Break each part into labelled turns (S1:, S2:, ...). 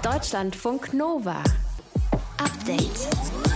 S1: Deutschlandfunk Nova. Update.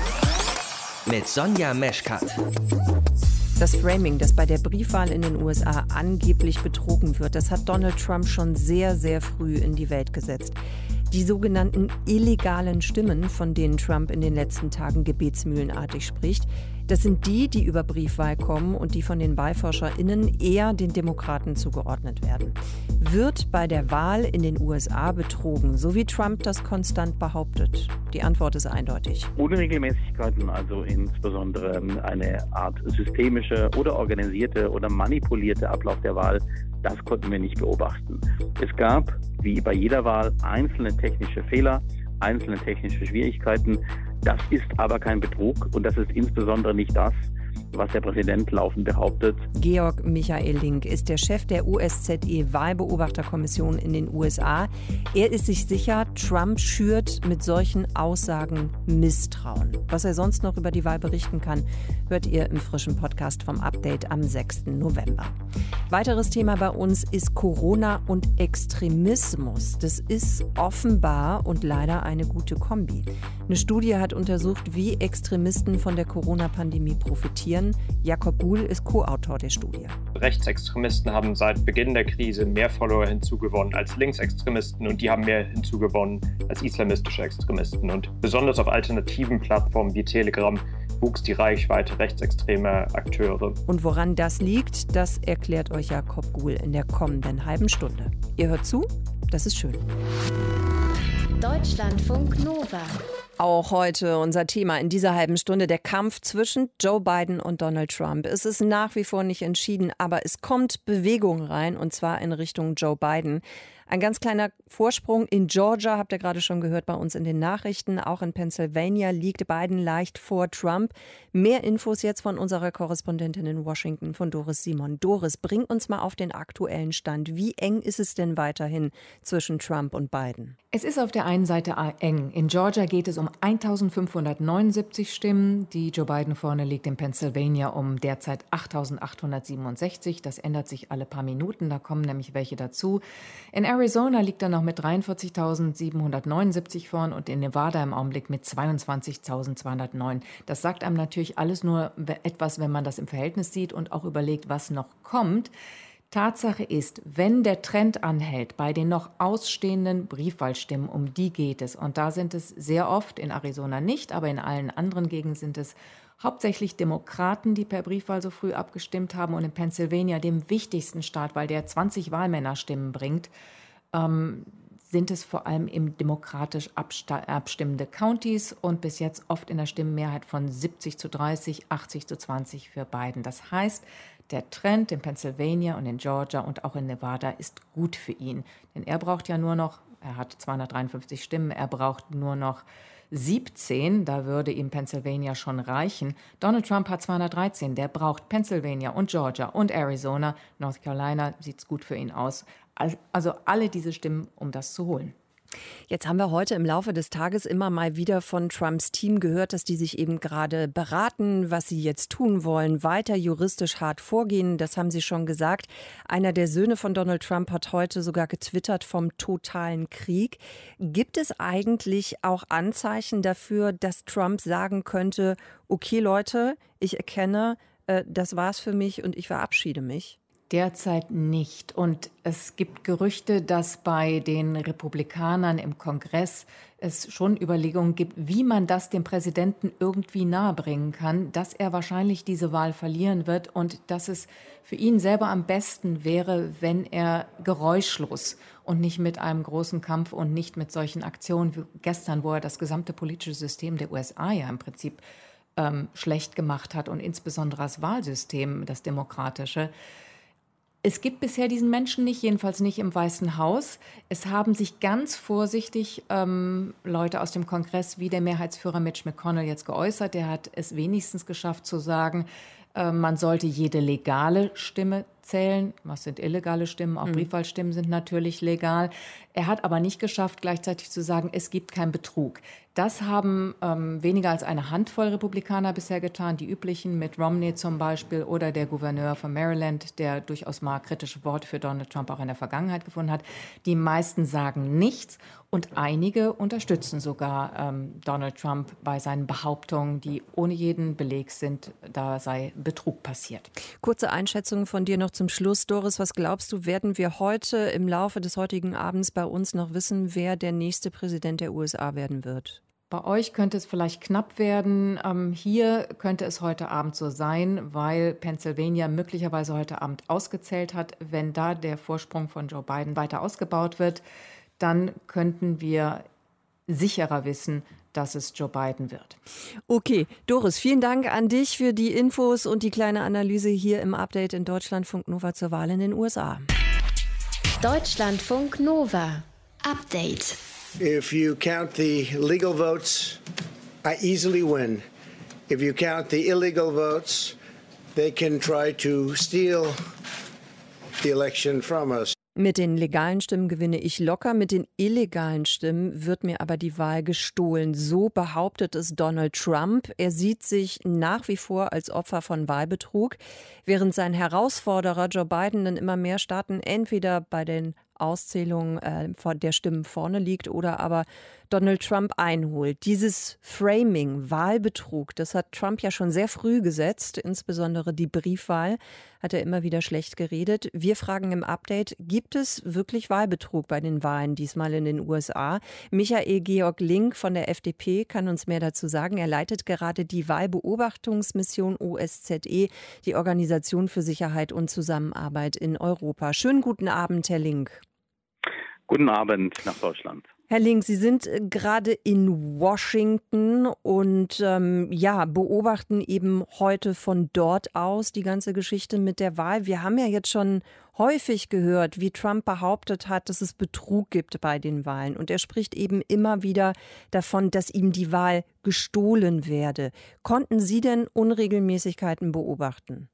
S2: Mit Sonja Meschkat.
S3: Das Framing, dass bei der Briefwahl in den USA angeblich betrogen wird, das hat Donald Trump schon sehr, sehr früh in die Welt gesetzt. Die sogenannten illegalen Stimmen, von denen Trump in den letzten Tagen gebetsmühlenartig spricht, das sind die über Briefwahl kommen und die von den WahlforscherInnen eher den Demokraten zugeordnet werden. Wird bei der Wahl in den USA betrogen, so wie Trump das konstant behauptet? Die Antwort ist eindeutig.
S4: Unregelmäßigkeiten, also insbesondere eine Art systemische oder organisierte oder manipulierte Ablauf der Wahl, das konnten wir nicht beobachten. Es gab, wie bei jeder Wahl, einzelne technische Fehler, einzelne technische Schwierigkeiten. Das ist aber kein Betrug und das ist insbesondere nicht das, was der Präsident laufend behauptet.
S3: Georg Michael Link ist der Chef der OSZE-Wahlbeobachterkommission in den USA. Er ist sich sicher, Trump schürt mit solchen Aussagen Misstrauen. Was er sonst noch über die Wahl berichten kann, hört ihr im frischen Podcast vom Update am 6. November. Weiteres Thema bei uns ist Corona und Extremismus. Das ist offenbar und leider eine gute Kombi. Eine Studie hat untersucht, wie Extremisten von der Corona-Pandemie profitieren. Jakob Buhl ist Co-Autor der Studie.
S5: Rechtsextremisten haben seit Beginn der Krise mehr Follower hinzugewonnen als Linksextremisten und die haben mehr hinzugewonnen als islamistische Extremisten. Und besonders auf alternativen Plattformen wie Telegram wuchs die Reichweite rechtsextremer Akteure.
S3: Und woran das liegt, das erklärt euch Jakob Buhl in der kommenden halben Stunde. Ihr hört zu, das ist schön.
S1: Deutschlandfunk Nova.
S3: Auch heute unser Thema in dieser halben Stunde, der Kampf zwischen Joe Biden und Donald Trump. Es ist nach wie vor nicht entschieden, aber es kommt Bewegung rein und zwar in Richtung Joe Biden. Ein ganz kleiner Vorsprung in Georgia, habt ihr gerade schon gehört bei uns in den Nachrichten. Auch in Pennsylvania liegt Biden leicht vor Trump. Mehr Infos jetzt von unserer Korrespondentin in Washington, von Doris Simon. Doris, bring uns mal auf den aktuellen Stand. Wie eng ist es denn weiterhin zwischen Trump und Biden?
S6: Es ist auf der einen Seite eng. In Georgia geht es um 1579 Stimmen, die Joe Biden vorne liegt. In Pennsylvania um derzeit 8867. Das ändert sich alle paar Minuten, da kommen nämlich welche dazu. In Arizona liegt er noch mit 43.779 vorn und in Nevada im Augenblick mit 22.209. Das sagt einem natürlich alles nur etwas, wenn man das im Verhältnis sieht und auch überlegt, was noch kommt. Tatsache ist, wenn der Trend anhält bei den noch ausstehenden Briefwahlstimmen, um die geht es. Und da sind es sehr oft, in Arizona nicht, aber in allen anderen Gegenden sind es hauptsächlich Demokraten, die per Briefwahl so früh abgestimmt haben. Und in Pennsylvania, dem wichtigsten Staat, weil der 20 Wahlmännerstimmen bringt, sind es vor allem eben demokratisch abstimmende Countys und bis jetzt oft in der Stimmenmehrheit von 70-30, 80-20 für Biden. Das heißt, der Trend in Pennsylvania und in Georgia und auch in Nevada ist gut für ihn. Denn er braucht ja nur noch, er hat 253 Stimmen, er braucht nur noch 17, da würde ihm Pennsylvania schon reichen. Donald Trump hat 213, der braucht Pennsylvania und Georgia und Arizona. North Carolina sieht es gut für ihn aus. Also alle diese Stimmen, um das zu holen.
S3: Jetzt haben wir heute im Laufe des Tages immer mal wieder von Trumps Team gehört, dass die sich eben gerade beraten, was sie jetzt tun wollen, weiter juristisch hart vorgehen. Das haben sie schon gesagt. Einer der Söhne von Donald Trump hat heute sogar getwittert vom totalen Krieg. Gibt es eigentlich auch Anzeichen dafür, dass Trump sagen könnte, okay Leute, ich erkenne, das war's für mich und ich verabschiede mich?
S6: Derzeit nicht. Und es gibt Gerüchte, dass bei den Republikanern im Kongress es schon Überlegungen gibt, wie man das dem Präsidenten irgendwie nahebringen kann, dass er wahrscheinlich diese Wahl verlieren wird und dass es für ihn selber am besten wäre, wenn er geräuschlos und nicht mit einem großen Kampf und nicht mit solchen Aktionen wie gestern, wo er das gesamte politische System der USA ja im Prinzip schlecht gemacht hat und insbesondere das Wahlsystem, das demokratische. Es gibt bisher diesen Menschen nicht, jedenfalls nicht im Weißen Haus. Es haben sich ganz vorsichtig Leute aus dem Kongress wie der Mehrheitsführer Mitch McConnell jetzt geäußert. Der hat es wenigstens geschafft zu sagen, man sollte jede legale Stimme abzählen. Was sind illegale Stimmen? Auch Briefwahlstimmen sind natürlich legal. Er hat aber nicht geschafft, gleichzeitig zu sagen, es gibt keinen Betrug. Das haben weniger als eine Handvoll Republikaner bisher getan, die üblichen, Mitt Romney zum Beispiel oder der Gouverneur von Maryland, der durchaus mal kritische Worte für Donald Trump auch in der Vergangenheit gefunden hat. Die meisten sagen nichts und einige unterstützen sogar Donald Trump bei seinen Behauptungen, die ohne jeden Beleg sind, da sei Betrug passiert.
S3: Kurze Einschätzung von dir noch zum Schluss, Doris. Was glaubst du, werden wir heute im Laufe des heutigen Abends bei uns noch wissen, wer der nächste Präsident der USA werden wird?
S6: Bei euch könnte es vielleicht knapp werden. Hier könnte es heute Abend so sein, weil Pennsylvania möglicherweise heute Abend ausgezählt hat. Wenn da der Vorsprung von Joe Biden weiter ausgebaut wird, dann könnten wir sicherer wissen, dass es Joe Biden wird.
S3: Okay, Doris, vielen Dank an dich für die Infos und die kleine Analyse hier im Update in Deutschlandfunk Nova zur Wahl in den USA.
S1: Deutschlandfunk Nova. Update.
S7: If you count the legal votes, I easily win. If you count the illegal votes, they can try to steal the election from us.
S3: Mit den legalen Stimmen gewinne ich locker, mit den illegalen Stimmen wird mir aber die Wahl gestohlen. So behauptet es Donald Trump. Er sieht sich nach wie vor als Opfer von Wahlbetrug, während sein Herausforderer Joe Biden in immer mehr Staaten entweder bei den Auszählung der Stimmen vorne liegt oder aber Donald Trump einholt. Dieses Framing, Wahlbetrug, das hat Trump ja schon sehr früh gesetzt, insbesondere die Briefwahl, hat er immer wieder schlecht geredet. Wir fragen im Update, gibt es wirklich Wahlbetrug bei den Wahlen diesmal in den USA? Michael Georg Link von der FDP kann uns mehr dazu sagen. Er leitet gerade die Wahlbeobachtungsmission OSZE, die Organisation für Sicherheit und Zusammenarbeit in Europa. Schönen guten Abend, Herr Link.
S4: Guten Abend nach Deutschland.
S3: Herr Link, Sie sind gerade in Washington und beobachten eben heute von dort aus die ganze Geschichte mit der Wahl. Wir haben ja jetzt schon häufig gehört, wie Trump behauptet hat, dass es Betrug gibt bei den Wahlen. Und er spricht eben immer wieder davon, dass ihm die Wahl gestohlen werde. Konnten Sie denn Unregelmäßigkeiten beobachten?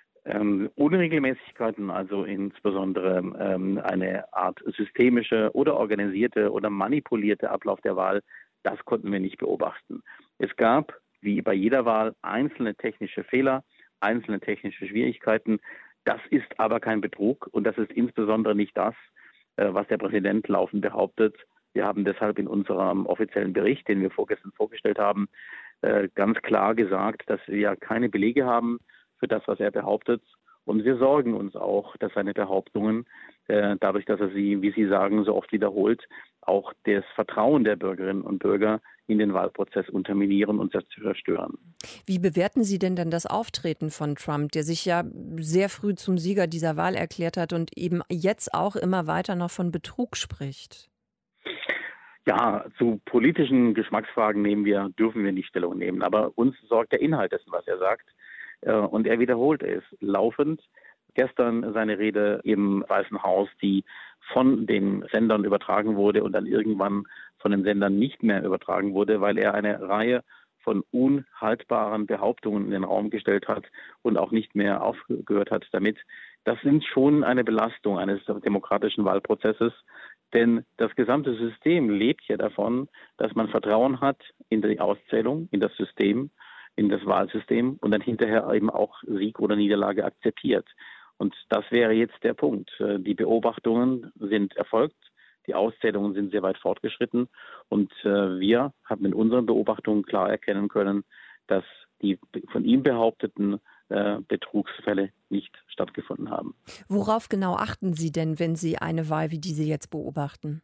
S4: Unregelmäßigkeiten, also insbesondere eine Art systemische oder organisierte oder manipulierte Ablauf der Wahl, das konnten wir nicht beobachten. Es gab, wie bei jeder Wahl, einzelne technische Fehler, einzelne technische Schwierigkeiten. Das ist aber kein Betrug und das ist insbesondere nicht das, was der Präsident laufend behauptet. Wir haben deshalb in unserem offiziellen Bericht, den wir vorgestern vorgestellt haben, ganz klar gesagt, dass wir keine Belege haben für das, was er behauptet. Und wir sorgen uns auch, dass seine Behauptungen, dadurch, dass er sie, wie Sie sagen, so oft wiederholt, auch das Vertrauen der Bürgerinnen und Bürger in den Wahlprozess unterminieren und zerstören.
S3: Wie bewerten Sie denn dann das Auftreten von Trump, der sich ja sehr früh zum Sieger dieser Wahl erklärt hat und eben jetzt auch immer weiter noch von Betrug spricht?
S4: Ja, zu politischen Geschmacksfragen dürfen wir nicht Stellung nehmen. Aber uns sorgt der Inhalt dessen, was er sagt. Und er wiederholt es laufend. Gestern seine Rede im Weißen Haus, die von den Sendern übertragen wurde und dann irgendwann von den Sendern nicht mehr übertragen wurde, weil er eine Reihe von unhaltbaren Behauptungen in den Raum gestellt hat und auch nicht mehr aufgehört hat damit. Das sind schon eine Belastung eines demokratischen Wahlprozesses, denn das gesamte System lebt ja davon, dass man Vertrauen hat in die Auszählung, in das System, in das Wahlsystem und dann hinterher eben auch Sieg oder Niederlage akzeptiert. Und das wäre jetzt der Punkt. Die Beobachtungen sind erfolgt, die Auszählungen sind sehr weit fortgeschritten und wir haben in unseren Beobachtungen klar erkennen können, dass die von ihm behaupteten Betrugsfälle nicht stattgefunden haben.
S3: Worauf genau achten Sie denn, wenn Sie eine Wahl wie diese jetzt beobachten?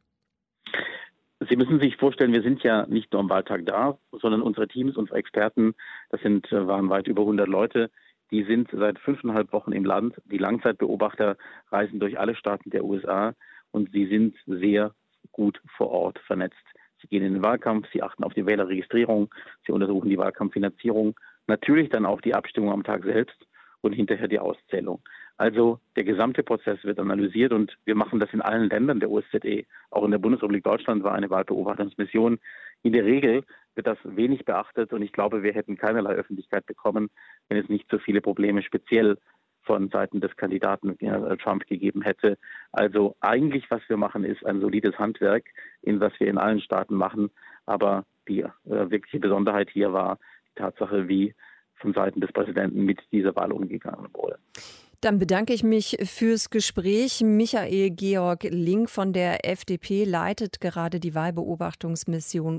S4: Sie müssen sich vorstellen, wir sind ja nicht nur am Wahltag da, sondern unsere Teams, unsere Experten, waren weit über 100 Leute, die sind seit 5,5 Wochen im Land. Die Langzeitbeobachter reisen durch alle Staaten der USA und sie sind sehr gut vor Ort vernetzt. Sie gehen in den Wahlkampf, sie achten auf die Wählerregistrierung, sie untersuchen die Wahlkampffinanzierung, natürlich dann auch die Abstimmung am Tag selbst und hinterher die Auszählung. Also der gesamte Prozess wird analysiert und wir machen das in allen Ländern der OSZE. Auch in der Bundesrepublik Deutschland war eine Wahlbeobachtungsmission. In der Regel wird das wenig beachtet und ich glaube, wir hätten keinerlei Öffentlichkeit bekommen, wenn es nicht so viele Probleme speziell von Seiten des Kandidaten Trump gegeben hätte. Also eigentlich, was wir machen, ist ein solides Handwerk, was wir in allen Staaten machen. Aber die wirkliche Besonderheit hier war die Tatsache, wie von Seiten des Präsidenten mit dieser Wahl umgegangen wurde.
S3: Dann bedanke ich mich fürs Gespräch. Michael Georg Link von der FDP leitet gerade die Wahlbeobachtungsmission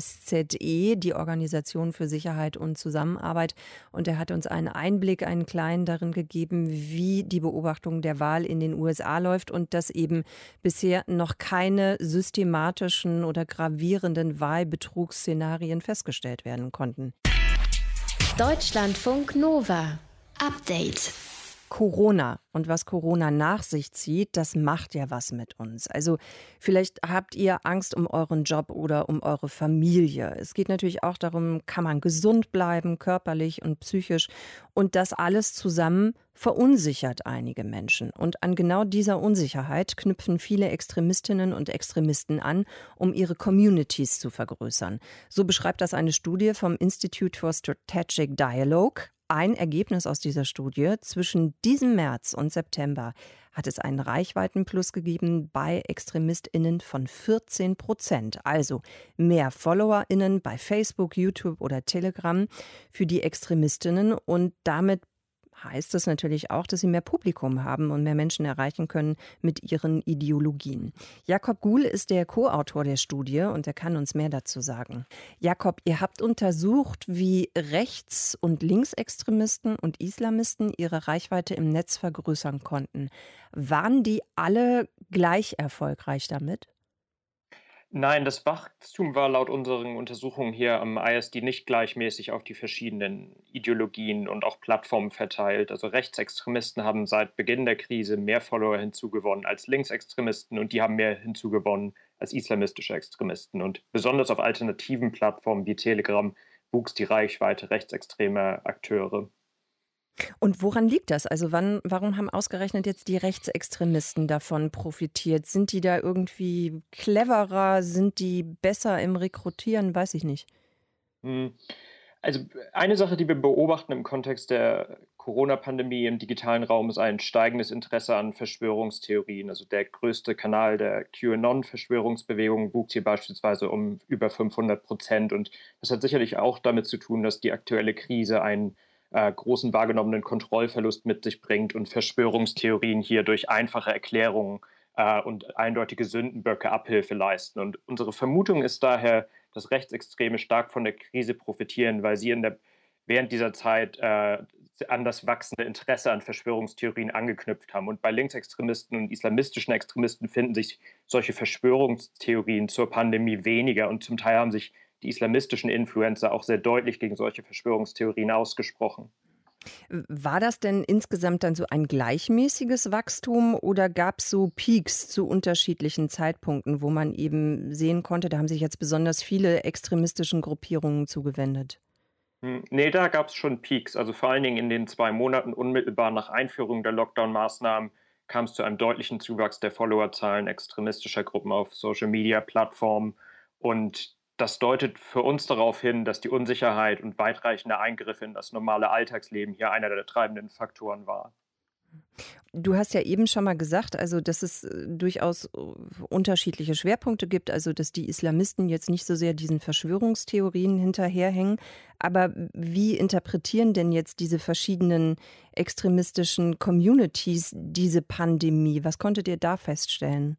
S3: OSZE, die Organisation für Sicherheit und Zusammenarbeit. Und er hat uns einen Einblick, einen kleinen darin gegeben, wie die Beobachtung der Wahl in den USA läuft und dass eben bisher noch keine systematischen oder gravierenden Wahlbetrugsszenarien festgestellt werden konnten.
S1: Deutschlandfunk Nova. Update.
S3: Corona und was Corona nach sich zieht, das macht ja was mit uns. Also vielleicht habt ihr Angst um euren Job oder um eure Familie. Es geht natürlich auch darum, kann man gesund bleiben, körperlich und psychisch. Und das alles zusammen verunsichert einige Menschen. Und an genau dieser Unsicherheit knüpfen viele Extremistinnen und Extremisten an, um ihre Communities zu vergrößern. So beschreibt das eine Studie vom Institute for Strategic Dialogue. Ein Ergebnis aus dieser Studie: zwischen diesem März und September hat es einen Reichweitenplus gegeben bei ExtremistInnen von 14%. Also mehr FollowerInnen bei Facebook, YouTube oder Telegram für die ExtremistInnen. Und damit heißt es natürlich auch, dass sie mehr Publikum haben und mehr Menschen erreichen können mit ihren Ideologien. Jakob Guhl ist der Co-Autor der Studie und er kann uns mehr dazu sagen. Jakob, ihr habt untersucht, wie Rechts- und Linksextremisten und Islamisten ihre Reichweite im Netz vergrößern konnten. Waren die alle gleich erfolgreich damit?
S5: Nein, das Wachstum war laut unseren Untersuchungen hier am ISD nicht gleichmäßig auf die verschiedenen Ideologien und auch Plattformen verteilt. Also Rechtsextremisten haben seit Beginn der Krise mehr Follower hinzugewonnen als Linksextremisten und die haben mehr hinzugewonnen als islamistische Extremisten. Und besonders auf alternativen Plattformen wie Telegram wuchs die Reichweite rechtsextremer Akteure.
S3: Und woran liegt das? Also warum haben ausgerechnet jetzt die Rechtsextremisten davon profitiert? Sind die da irgendwie cleverer? Sind die besser im Rekrutieren? Weiß ich nicht.
S5: Also eine Sache, die wir beobachten im Kontext der Corona-Pandemie im digitalen Raum, ist ein steigendes Interesse an Verschwörungstheorien. Also der größte Kanal der QAnon-Verschwörungsbewegung wuchs hier beispielsweise um über 500%. Und das hat sicherlich auch damit zu tun, dass die aktuelle Krise einen großen wahrgenommenen Kontrollverlust mit sich bringt und Verschwörungstheorien hier durch einfache Erklärungen und eindeutige Sündenböcke Abhilfe leisten. Und unsere Vermutung ist daher, dass Rechtsextreme stark von der Krise profitieren, weil sie während dieser Zeit an das wachsende Interesse an Verschwörungstheorien angeknüpft haben. Und bei Linksextremisten und islamistischen Extremisten finden sich solche Verschwörungstheorien zur Pandemie weniger und zum Teil haben sich die islamistischen Influencer auch sehr deutlich gegen solche Verschwörungstheorien ausgesprochen.
S3: War das denn insgesamt dann so ein gleichmäßiges Wachstum oder gab es so Peaks zu unterschiedlichen Zeitpunkten, wo man eben sehen konnte, da haben sich jetzt besonders viele extremistischen Gruppierungen zugewendet?
S5: Nee, da gab es schon Peaks. Also vor allen Dingen in den 2 Monaten unmittelbar nach Einführung der Lockdown-Maßnahmen kam es zu einem deutlichen Zuwachs der Followerzahlen extremistischer Gruppen auf Social-Media-Plattformen. Und das deutet für uns darauf hin, dass die Unsicherheit und weitreichende Eingriffe in das normale Alltagsleben hier einer der treibenden Faktoren war.
S3: Du hast ja eben schon mal gesagt, also dass es durchaus unterschiedliche Schwerpunkte gibt, also dass die Islamisten jetzt nicht so sehr diesen Verschwörungstheorien hinterherhängen. Aber wie interpretieren denn jetzt diese verschiedenen extremistischen Communities diese Pandemie? Was konntet ihr da feststellen?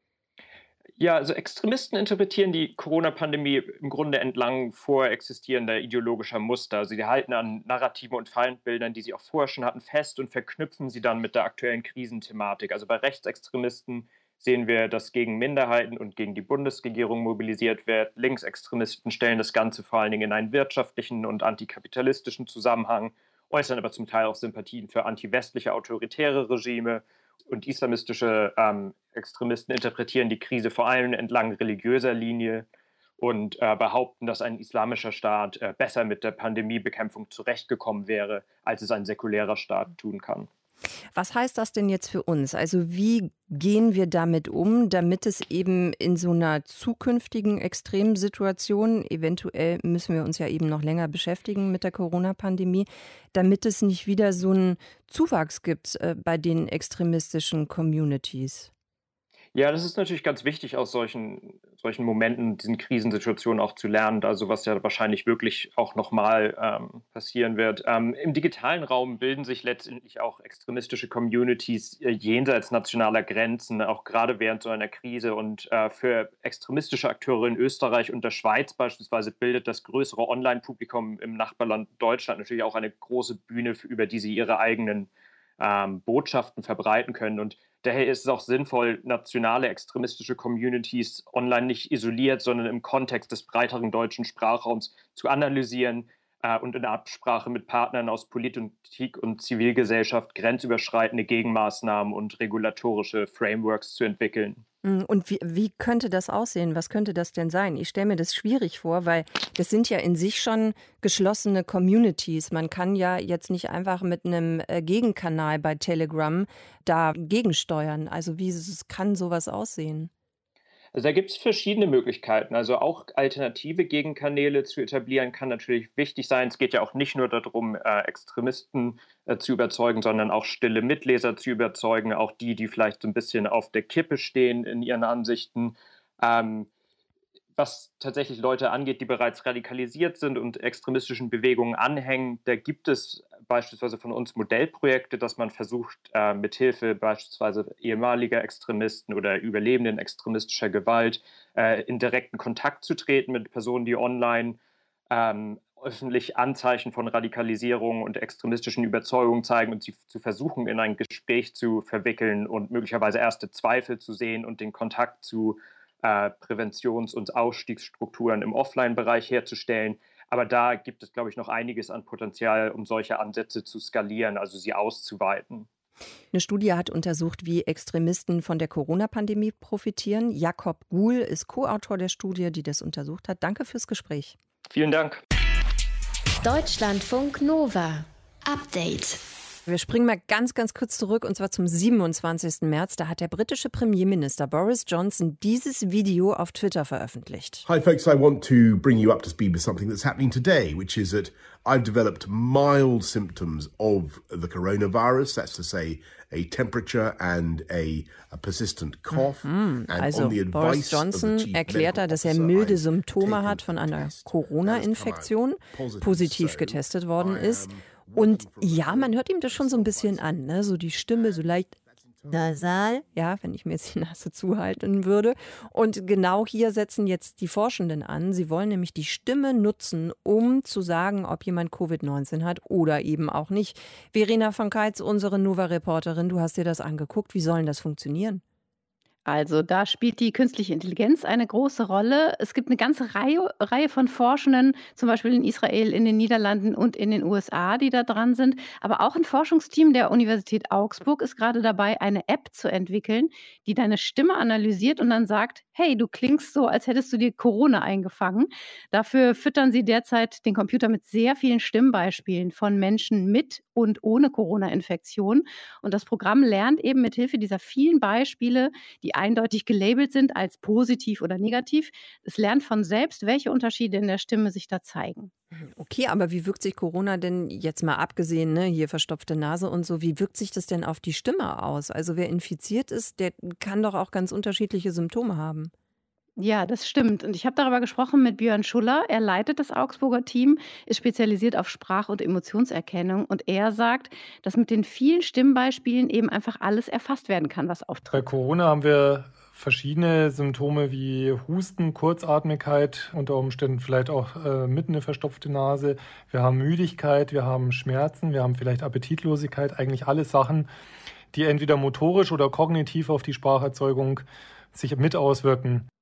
S5: Ja, also Extremisten interpretieren die Corona-Pandemie im Grunde entlang vorexistierender ideologischer Muster. Also sie halten an Narrativen und Feindbildern, die sie auch vorher schon hatten, fest und verknüpfen sie dann mit der aktuellen Krisenthematik. Also bei Rechtsextremisten sehen wir, dass gegen Minderheiten und gegen die Bundesregierung mobilisiert wird. Linksextremisten stellen das Ganze vor allen Dingen in einen wirtschaftlichen und antikapitalistischen Zusammenhang, äußern aber zum Teil auch Sympathien für antiwestliche autoritäre Regime. Und islamistische Extremisten interpretieren die Krise vor allem entlang religiöser Linie und behaupten, dass ein islamischer Staat besser mit der Pandemiebekämpfung zurechtgekommen wäre, als es ein säkulärer Staat tun kann.
S3: Was heißt das denn jetzt für uns? Also wie gehen wir damit um, damit es eben in so einer zukünftigen extremen Situation, eventuell müssen wir uns ja eben noch länger beschäftigen mit der Corona-Pandemie, damit es nicht wieder so einen Zuwachs gibt bei den extremistischen Communities?
S5: Ja, das ist natürlich ganz wichtig, aus solchen Momenten, diesen Krisensituationen auch zu lernen, also was ja wahrscheinlich wirklich auch nochmal passieren wird. Im digitalen Raum bilden sich letztendlich auch extremistische Communities jenseits nationaler Grenzen, auch gerade während so einer Krise. Und für extremistische Akteure in Österreich und der Schweiz beispielsweise bildet das größere Online-Publikum im Nachbarland Deutschland natürlich auch eine große Bühne, über die sie ihre eigenen Botschaften verbreiten können. Und daher ist es auch sinnvoll, nationale extremistische Communities online nicht isoliert, sondern im Kontext des breiteren deutschen Sprachraums zu analysieren und in Absprache mit Partnern aus Politik und Zivilgesellschaft grenzüberschreitende Gegenmaßnahmen und regulatorische Frameworks zu entwickeln.
S3: Und wie könnte das aussehen? Was könnte das denn sein? Ich stelle mir das schwierig vor, weil das sind ja in sich schon geschlossene Communities. Man kann ja jetzt nicht einfach mit einem Gegenkanal bei Telegram da gegensteuern. Also wie kann sowas aussehen?
S5: Also da gibt es verschiedene Möglichkeiten. Also auch alternative Gegenkanäle zu etablieren kann natürlich wichtig sein. Es geht ja auch nicht nur darum, Extremisten zu überzeugen, sondern auch stille Mitleser zu überzeugen, auch die vielleicht so ein bisschen auf der Kippe stehen in ihren Ansichten. Was tatsächlich Leute angeht, die bereits radikalisiert sind und extremistischen Bewegungen anhängen, da gibt es beispielsweise von uns Modellprojekte, dass man versucht, mithilfe beispielsweise ehemaliger Extremisten oder Überlebenden extremistischer Gewalt in direkten Kontakt zu treten mit Personen, die online öffentlich Anzeichen von Radikalisierung und extremistischen Überzeugungen zeigen und sie zu versuchen, in ein Gespräch zu verwickeln und möglicherweise erste Zweifel zu sehen und den Kontakt zu Präventions- und Ausstiegsstrukturen im Offline-Bereich herzustellen. Aber da gibt es, glaube ich, noch einiges an Potenzial, um solche Ansätze zu skalieren, also sie auszuweiten.
S3: Eine Studie hat untersucht, wie Extremisten von der Corona-Pandemie profitieren. Jakob Guhl ist Co-Autor der Studie, die das untersucht hat. Danke fürs Gespräch.
S5: Vielen Dank.
S1: Deutschlandfunk Nova. Update.
S3: Wir springen mal ganz kurz zurück, und zwar zum 27. März. Da hat der britische Premierminister Boris Johnson dieses Video auf Twitter veröffentlicht.
S8: Hi folks, I want to bring you up to speed with something that's happening today, which is that I've developed mild symptoms of the coronavirus. That's to say, a temperature and a persistent cough.
S3: Also Boris Johnson erklärt da, dass er milde Symptome hat von einer Corona-Infektion, positiv getestet worden ist. Und ja, man hört ihm das schon so ein bisschen an, ne? So die Stimme so leicht nasal, ja, wenn ich mir jetzt die Nase zuhalten würde. Und genau hier setzen jetzt die Forschenden an. Sie wollen nämlich die Stimme nutzen, um zu sagen, ob jemand Covid-19 hat oder eben auch nicht. Verena von Keitz, unsere Nova-Reporterin, du hast dir das angeguckt. Wie soll denn das funktionieren?
S9: Also da spielt die künstliche Intelligenz eine große Rolle. Es gibt eine ganze Reihe von Forschenden, zum Beispiel in Israel, in den Niederlanden und in den USA, die da dran sind. Aber auch ein Forschungsteam der Universität Augsburg ist gerade dabei, eine App zu entwickeln, die deine Stimme analysiert und dann sagt, hey, du klingst so, als hättest du dir Corona eingefangen. Dafür füttern sie derzeit den Computer mit sehr vielen Stimmbeispielen von Menschen mit und ohne Corona-Infektion. Und das Programm lernt eben mithilfe dieser vielen Beispiele, die eindeutig gelabelt sind als positiv oder negativ. Es lernt von selbst, welche Unterschiede in der Stimme sich da zeigen.
S3: Okay, aber wie wirkt sich Corona denn jetzt mal abgesehen, ne, hier verstopfte Nase und so, wie wirkt sich das denn auf die Stimme aus? Also wer infiziert ist, der kann doch auch ganz unterschiedliche Symptome haben.
S9: Ja, das stimmt. Und ich habe darüber gesprochen mit Björn Schuller. Er leitet das Augsburger Team, ist spezialisiert auf Sprach- und Emotionserkennung. Und er sagt, dass mit den vielen Stimmbeispielen eben einfach alles erfasst werden kann, was auftritt.
S10: Bei Corona haben wir verschiedene Symptome wie Husten, Kurzatmigkeit, unter Umständen vielleicht auch mit eine verstopfte Nase. Wir haben Müdigkeit, wir haben Schmerzen, wir haben vielleicht Appetitlosigkeit. Eigentlich alles Sachen, die entweder motorisch oder kognitiv auf die Spracherzeugung sich mit auswirken.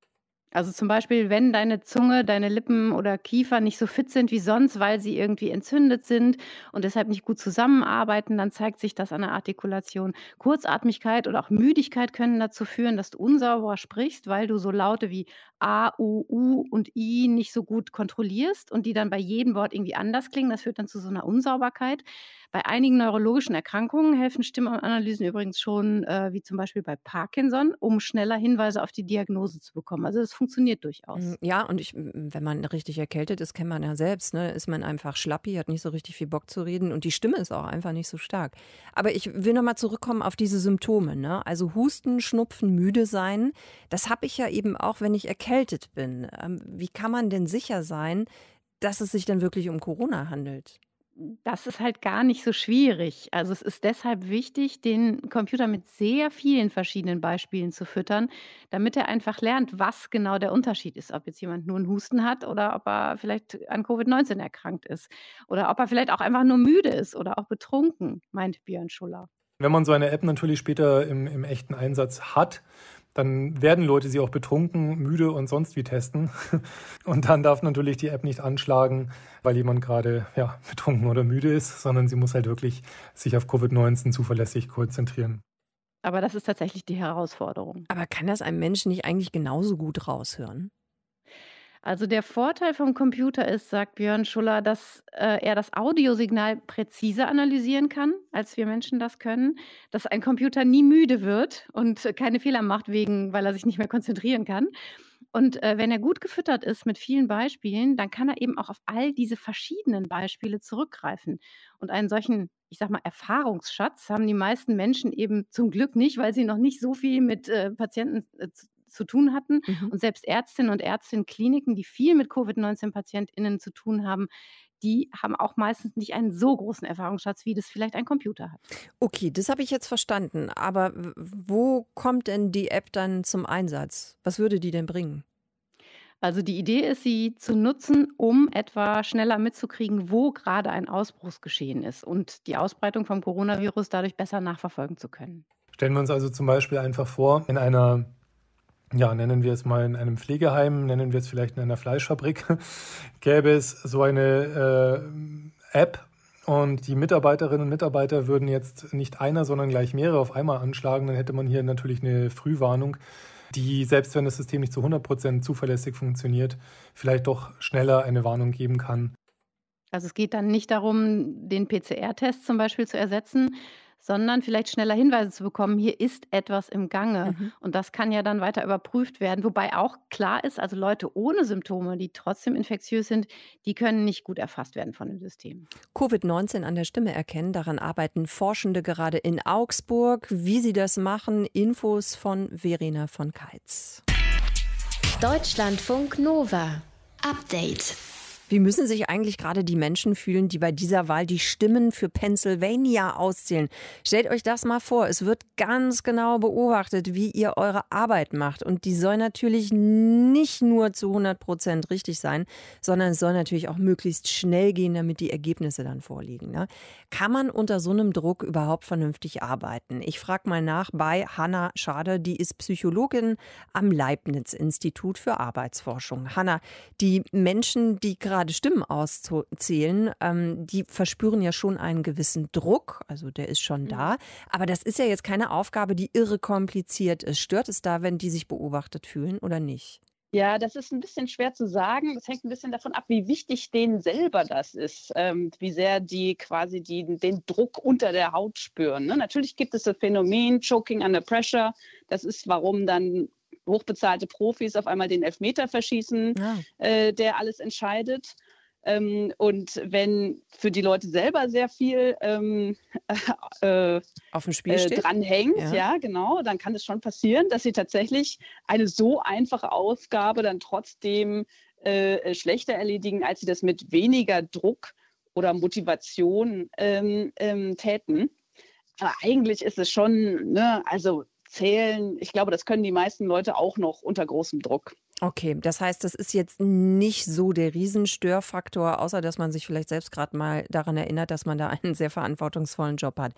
S9: Also zum Beispiel, wenn deine Zunge, deine Lippen oder Kiefer nicht so fit sind wie sonst, weil sie irgendwie entzündet sind und deshalb nicht gut zusammenarbeiten, dann zeigt sich das an der Artikulation. Kurzatmigkeit oder auch Müdigkeit können dazu führen, dass du unsauber sprichst, weil du so Laute wie A, U und I nicht so gut kontrollierst und die dann bei jedem Wort irgendwie anders klingen. Das führt dann zu so einer Unsauberkeit. Bei einigen neurologischen Erkrankungen helfen Stimmanalysen übrigens schon, wie zum Beispiel bei Parkinson, um schneller Hinweise auf die Diagnose zu bekommen. Also das funktioniert durchaus.
S3: Ja, und wenn man richtig erkältet ist, kennt man ja selbst, ne, ist man einfach schlappi, hat nicht so richtig viel Bock zu reden und die Stimme ist auch einfach nicht so stark. Aber ich will nochmal zurückkommen auf diese Symptome, ne? Also Husten, Schnupfen, müde sein, das habe ich ja eben auch, wenn ich erkältet bin. Wie kann man denn sicher sein, dass es sich dann wirklich um Corona handelt?
S9: Das ist halt gar nicht so schwierig. Also es ist deshalb wichtig, den Computer mit sehr vielen verschiedenen Beispielen zu füttern, damit er einfach lernt, was genau der Unterschied ist. Ob jetzt jemand nur einen Husten hat oder ob er vielleicht an Covid-19 erkrankt ist. Oder ob er vielleicht auch einfach nur müde ist oder auch betrunken, meint Björn Schuller.
S10: Wenn man so eine App natürlich später im echten Einsatz hat, dann werden Leute sie auch betrunken, müde und sonst wie testen. Und dann darf natürlich die App nicht anschlagen, weil jemand gerade betrunken oder müde ist, sondern sie muss halt wirklich sich auf Covid-19 zuverlässig konzentrieren.
S9: Aber das ist tatsächlich die Herausforderung.
S3: Aber kann das ein Mensch nicht eigentlich genauso gut raushören?
S9: Also der Vorteil vom Computer ist, sagt Björn Schuller, dass er das Audiosignal präziser analysieren kann, als wir Menschen das können, dass ein Computer nie müde wird und keine Fehler macht, weil er sich nicht mehr konzentrieren kann. Und wenn er gut gefüttert ist mit vielen Beispielen, dann kann er eben auch auf all diese verschiedenen Beispiele zurückgreifen. Und einen solchen, ich sag mal, Erfahrungsschatz haben die meisten Menschen eben zum Glück nicht, weil sie noch nicht so viel mit Patienten zu tun hatten. Und selbst Ärztinnen und Ärzte in Kliniken, die viel mit Covid-19-PatientInnen zu tun haben, die haben auch meistens nicht einen so großen Erfahrungsschatz, wie das vielleicht ein Computer hat.
S3: Okay, das habe ich jetzt verstanden. Aber wo kommt denn die App dann zum Einsatz? Was würde die denn bringen?
S9: Also die Idee ist, sie zu nutzen, um etwa schneller mitzukriegen, wo gerade ein Ausbruchsgeschehen ist und die Ausbreitung vom Coronavirus dadurch besser nachverfolgen zu können.
S10: Stellen wir uns also zum Beispiel einfach vor, in einer nennen wir es mal in einem Pflegeheim, nennen wir es vielleicht in einer Fleischfabrik, gäbe es so eine App und die Mitarbeiterinnen und Mitarbeiter würden jetzt nicht einer, sondern gleich mehrere auf einmal anschlagen. Dann hätte man hier natürlich eine Frühwarnung, die, selbst wenn das System nicht zu 100% zuverlässig funktioniert, vielleicht doch schneller eine Warnung geben kann.
S9: Also es geht dann nicht darum, den PCR-Test zum Beispiel zu ersetzen, sondern vielleicht schneller Hinweise zu bekommen, hier ist etwas im Gange. Und das kann ja dann weiter überprüft werden. Wobei auch klar ist, also Leute ohne Symptome, die trotzdem infektiös sind, die können nicht gut erfasst werden von dem System.
S3: Covid-19 an der Stimme erkennen, daran arbeiten Forschende gerade in Augsburg. Wie sie das machen, Infos von Verena von Keitz.
S1: Deutschlandfunk Nova. Update.
S3: Wie müssen sich eigentlich gerade die Menschen fühlen, die bei dieser Wahl die Stimmen für Pennsylvania auszählen? Stellt euch das mal vor. Es wird ganz genau beobachtet, wie ihr eure Arbeit macht. Und die soll natürlich nicht nur zu 100% richtig sein, sondern es soll natürlich auch möglichst schnell gehen, damit die Ergebnisse dann vorliegen. Ne? Kann man unter so einem Druck überhaupt vernünftig arbeiten? Ich frage mal nach bei Hanna Schader, die ist Psychologin am Leibniz-Institut für Arbeitsforschung. Hanna, die Menschen, die gerade Stimmen auszählen, die verspüren ja schon einen gewissen Druck, also der ist schon da, aber das ist ja jetzt keine Aufgabe, die irre kompliziert ist. Stört es da, wenn die sich beobachtet fühlen oder nicht?
S11: Ja, das ist ein bisschen schwer zu sagen. Das hängt ein bisschen davon ab, wie wichtig denen selber das ist, wie sehr die quasi den Druck unter der Haut spüren. Ne? Natürlich gibt es das Phänomen Choking under Pressure. Das ist, warum dann hochbezahlte Profis auf einmal den Elfmeter verschießen, der alles entscheidet. Und wenn für die Leute selber sehr viel
S3: auf dem Spiel steht,
S11: dranhängt, ja, genau, dann kann es schon passieren, dass sie tatsächlich eine so einfache Aufgabe dann trotzdem schlechter erledigen, als sie das mit weniger Druck oder Motivation täten. Aber eigentlich ist es schon, ne, also zählen, ich glaube, das können die meisten Leute auch noch unter großem Druck.
S3: Okay, das heißt, das ist jetzt nicht so der Riesenstörfaktor, außer dass man sich vielleicht selbst gerade mal daran erinnert, dass man da einen sehr verantwortungsvollen Job hat.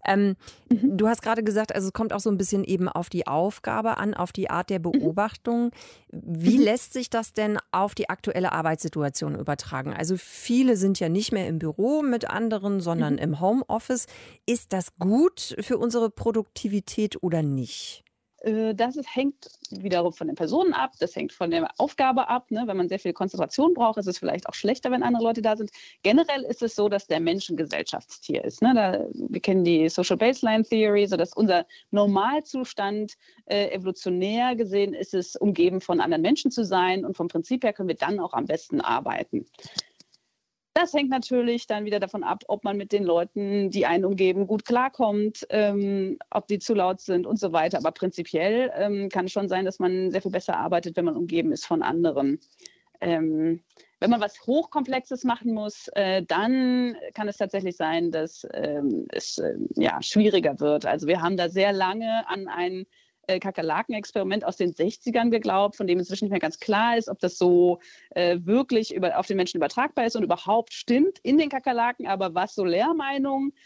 S3: Du hast gerade gesagt, also es kommt auch so ein bisschen eben auf die Aufgabe an, auf die Art der Beobachtung. Wie lässt sich das denn auf die aktuelle Arbeitssituation übertragen? Also viele sind ja nicht mehr im Büro mit anderen, sondern im Homeoffice. Ist das gut für unsere Produktivität oder nicht?
S11: Das hängt wiederum von den Personen ab, das hängt von der Aufgabe ab. Ne? Wenn man sehr viel Konzentration braucht, ist es vielleicht auch schlechter, wenn andere Leute da sind. Generell ist es so, dass der Mensch ein Gesellschaftstier ist. Ne? Wir kennen die Social Baseline Theory, sodass unser Normalzustand evolutionär gesehen ist es, umgeben von anderen Menschen zu sein. Und vom Prinzip her können wir dann auch am besten arbeiten. Das hängt natürlich dann wieder davon ab, ob man mit den Leuten, die einen umgeben, gut klarkommt, ob die zu laut sind und so weiter. Aber prinzipiell kann es schon sein, dass man sehr viel besser arbeitet, wenn man umgeben ist von anderen. Wenn man was Hochkomplexes machen muss, dann kann es tatsächlich sein, dass es schwieriger wird. Also wir haben da sehr lange an ein Kakerlaken-Experiment aus den 60ern geglaubt, von dem inzwischen nicht mehr ganz klar ist, ob das so wirklich auf den Menschen übertragbar ist und überhaupt stimmt in den Kakerlaken. Aber was so Lehrmeinung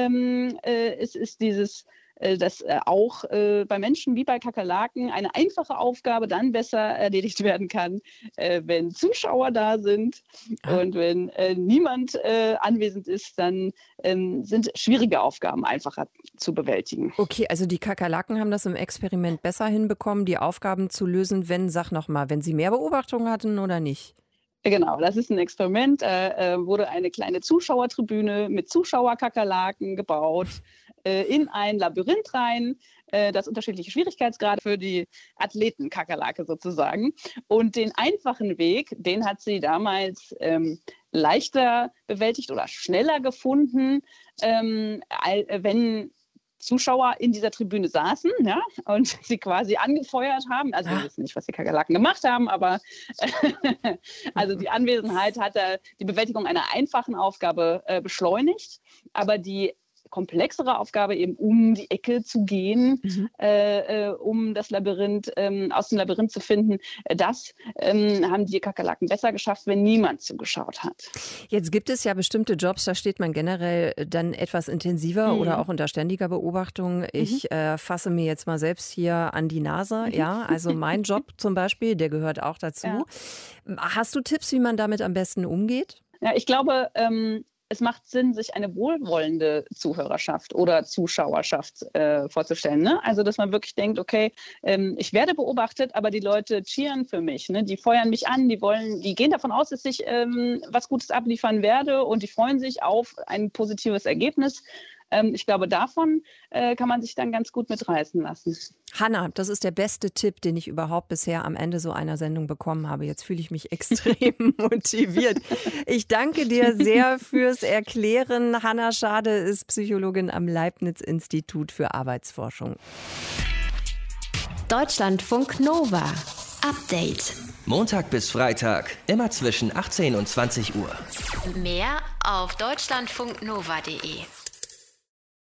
S11: ist dieses, dass auch bei Menschen wie bei Kakerlaken eine einfache Aufgabe dann besser erledigt werden kann, wenn Zuschauer da sind. Und wenn niemand anwesend ist, dann sind schwierige Aufgaben einfacher zu bewältigen.
S3: Okay, also die Kakerlaken haben das im Experiment besser hinbekommen, die Aufgaben zu lösen, wenn sie mehr Beobachtungen hatten oder nicht?
S11: Genau, das ist ein Experiment. Da wurde eine kleine Zuschauertribüne mit Zuschauerkakerlaken gebaut in ein Labyrinth rein, das unterschiedliche Schwierigkeitsgrade für die Athleten-Kakerlake sozusagen. Und den einfachen Weg, den hat sie damals leichter bewältigt oder schneller gefunden, wenn Zuschauer in dieser Tribüne saßen, ja, und sie quasi angefeuert haben. Also wir wissen nicht, was die Kakerlaken gemacht haben, aber also die Anwesenheit hat die Bewältigung einer einfachen Aufgabe beschleunigt, aber die komplexere Aufgabe, eben um die Ecke zu gehen, um das Labyrinth, aus dem Labyrinth zu finden, das haben die Kakerlaken besser geschafft, wenn niemand zugeschaut hat.
S3: Jetzt gibt es ja bestimmte Jobs, da steht man generell dann etwas intensiver oder auch unter ständiger Beobachtung. Ich fasse mir jetzt mal selbst hier an die Nase. Ja, also mein Job zum Beispiel, der gehört auch dazu. Ja. Hast du Tipps, wie man damit am besten umgeht?
S11: Ja, ich glaube, es macht Sinn, sich eine wohlwollende Zuhörerschaft oder Zuschauerschaft vorzustellen. Ne? Also, dass man wirklich denkt, okay, ich werde beobachtet, aber die Leute cheeren für mich. Ne? Die feuern mich an, die gehen davon aus, dass ich was Gutes abliefern werde und die freuen sich auf ein positives Ergebnis. Ich glaube, davon kann man sich dann ganz gut mitreißen lassen.
S3: Hanna, das ist der beste Tipp, den ich überhaupt bisher am Ende so einer Sendung bekommen habe. Jetzt fühle ich mich extrem motiviert. Ich danke dir sehr fürs Erklären. Hanna Schade ist Psychologin am Leibniz-Institut für Arbeitsforschung.
S1: Deutschlandfunk Nova. Update.
S2: Montag bis Freitag, immer zwischen 18 und 20 Uhr.
S1: Mehr auf deutschlandfunknova.de.